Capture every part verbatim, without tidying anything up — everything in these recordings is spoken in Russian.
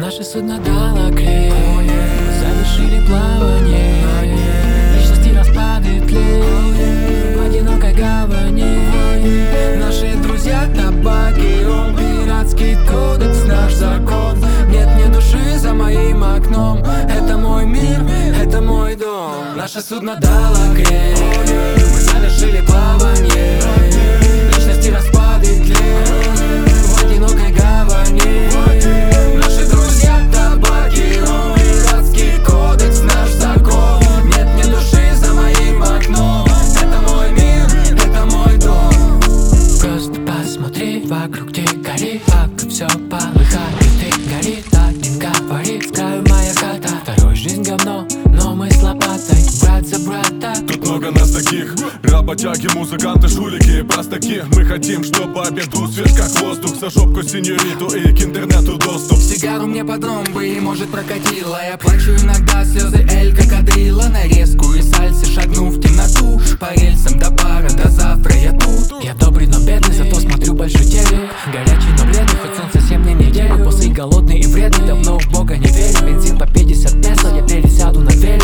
Наше судно дало крен, мы завершили плавание. Личности распады тлен в одинокой гавани. Наши друзья табак и ром, пиратский кодекс, наш закон. Нет ни души за моим окном. Это мой мир, это мой дом. Наше судно дало крен, мы завершили плавание. Личности распады тлен в одинокой гавани. Наши друзья табак и ром, пиратский кодекс, наш закон. Нет ни души за моим окном. Это мой мир, это мой дом. Просто посмотри вокруг, где горит, пока все полыхает, ты горит. Один говорит, с краю моя хата. Второй жизнь говно, но мы с лопатой, брат за брата. Тут много нас таких, работяги, музыканты, жулики, простаки. Мы хотим, чтобы обед был свеж как воздух. За жопку сеньориту и к интернету доступ. Сигару мне под ромбы и может прокатило. Я плачу иногда слезы Элька кадрила. Нарезку и сальсы, шагну в темноту. По рельсам до бара, до завтра я тут. Я добрый, но бедный, зато смотрю большой телек. Горячий, но бледный, хоть солнце всем мне неделю. Босый, голодный и вредный, давно в Бога не верю. Бензин по пятьдесят песо, я пересяду на велик.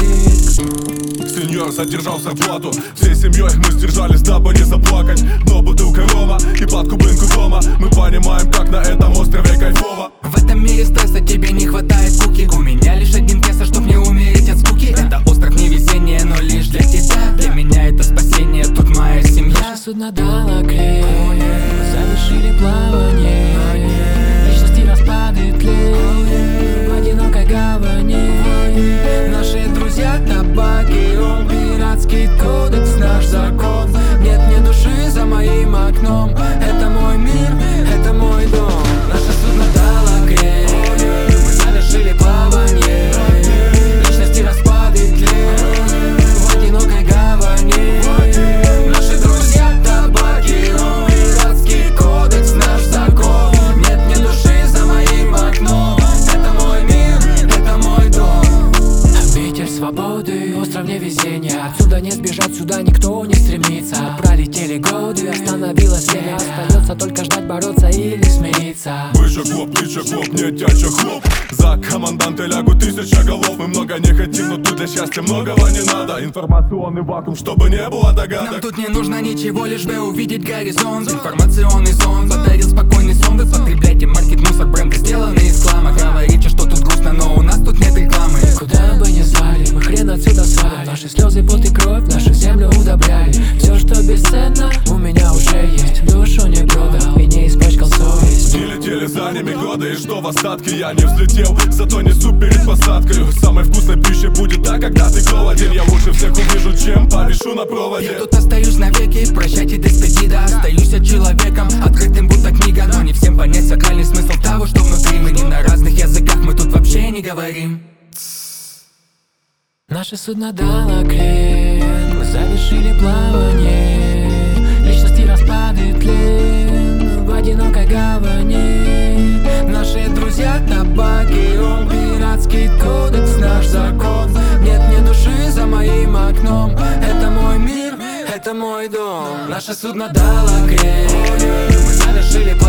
Сеньор задержал зарплату. Всей семьей мы сдержались, дабы не заплакать. Но бутылка рома и под кубинку дома. Мы понимаем, как на этом острове кайфово. В этом мире стресса тебе не хватает куки. У меня лишь один песо, чтоб не умереть от скуки. Это остров невезения, но лишь для тебя. Для меня это спасение, тут моя семья. Наше судно дало крен, мы завершили плавание. Личности распады тлен в одинокой гавани. Наши друзья табак и ром, пиратский кодекс, наш закон. Нет ни души за моим окном. Это мой мир, это мой дом. Наше судно дало крен, мы завершили плавание. Личности распады тлен в одинокой гавани. Наши друзья табак и ром, пиратский кодекс, наш закон. Нет ни души за моим окном. Это мой мир, это мой дом. Ветер свободы, остров невезения. Отсюда не сбежать, сюда никто не стремится. Пролетели годы, остановилось время. Остается только ждать, бороться или смириться. Выше хлоп, выше хлоп, не тяча хлоп. За команданты лягут тысяча голов. Мы много не хотим, но тут для счастья многого не надо. Информационный вакуум, чтобы не было догадок. Нам тут не нужно ничего, лишь бы увидеть горизонт. Информационный сон подарил спокойный сон. Вы потребляйте маркет, мусор, бренды сделаны из хлама. Говорите, что тут грустно, но у нас тут нет рекламы. Куда бы ни звали, мы хрен отсюда свалим. Наши слезы, пот и кровь, нашу землю удобряли. Все, что бесценно, у меня уже есть. Душу не продал и не испачкал совесть. Не летели за ними годы, и что в остатке я не взлетел. Зато несу перед посадкой. Самой вкусной пищей будет та, когда ты голоден. Я лучше всех увижу, чем повешу на проводе. Я тут остаюсь навеки, прощайте деспедида. Остаюсь я человеком, открытым будто книга. Но не всем понять сакральный смысл того, что внутри. Мы не на разных языках, мы тут вообще не говорим. Наше судно дало крен, мы завершили плавание. Личности распады тлен в одинокой гавани. Наши друзья табак и ром, пиратский кодекс, наш закон. Нет ни души за моим окном. Это мой мир, это мой дом. Наше судно дало крен, мы завершили